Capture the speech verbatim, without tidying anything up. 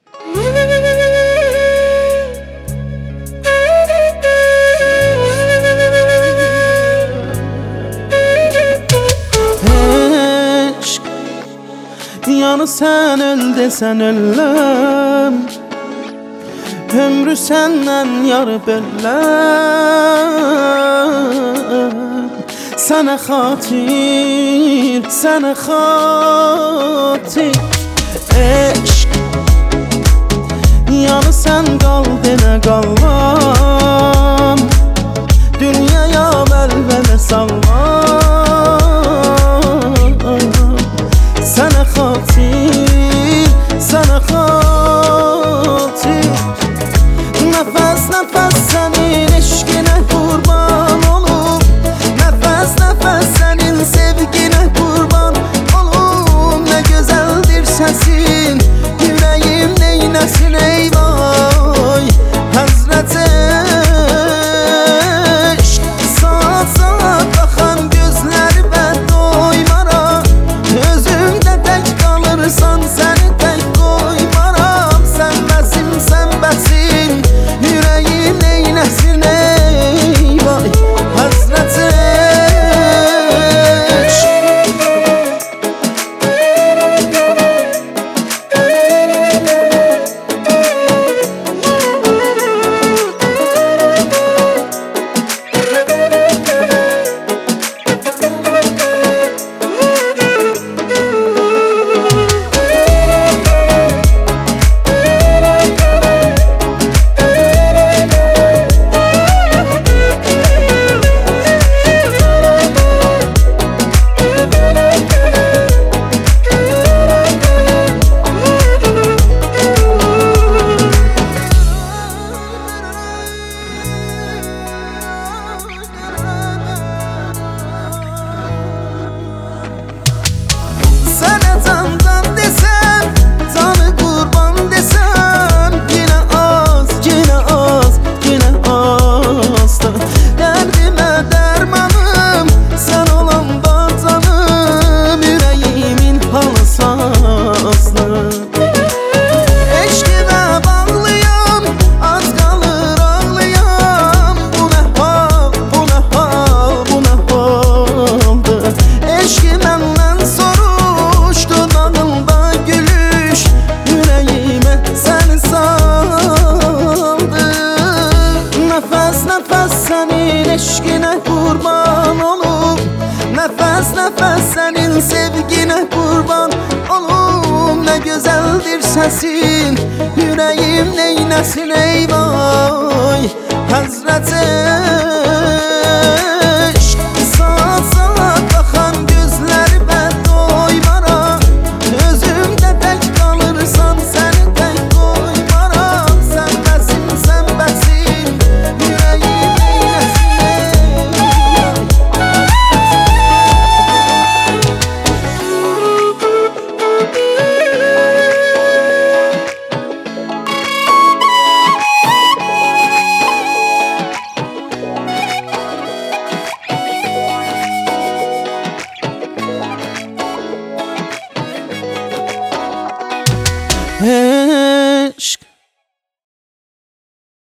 Eşq, yanı sen öl desen öləm, ömrü səndən yarı böləm. Sənə xatir, sənə xatir. Eşq, yanı sən qal denə qalmam, dünyaya vəlvələ sallam. Sənə xatir, sənə xatir. Nəfəs nəfəs sənin eşqinə qurban olum, nəfəs nəfəs sənin sevginə qurban olum. Nə gözəldir səsin, yüreğim neyləsin ey vay Həzrət eşq. Saat saat baxan gözləri və doymaram, özümdə tək qalırsan səni tək qoymaram. Sən bəsim, sən bəsim, yüreğim neyləsin ey vay Həzrət eşq. Sənə candan desəm, canı qurban desəm, yenə az, yenə az, yenə azdır. Dərdimə dərmanım, sən olanda canım, yüreğimin halı sazdır. Eşqinə bağlıyam, az qalır ağlayam. Bu nə hal, bu nə hal, bu nə haldır. Eşqi məndən soruşdu, dağılda gülüş, yüreğimə səni saldı. Nəfəs nəfəs sənin eşqinə qurban olum, nəfəs nəfəs sənin sevginə qurban olum. Nə gözəldir səsin, yüreğim neyləsin ey vay Həzrət eşq.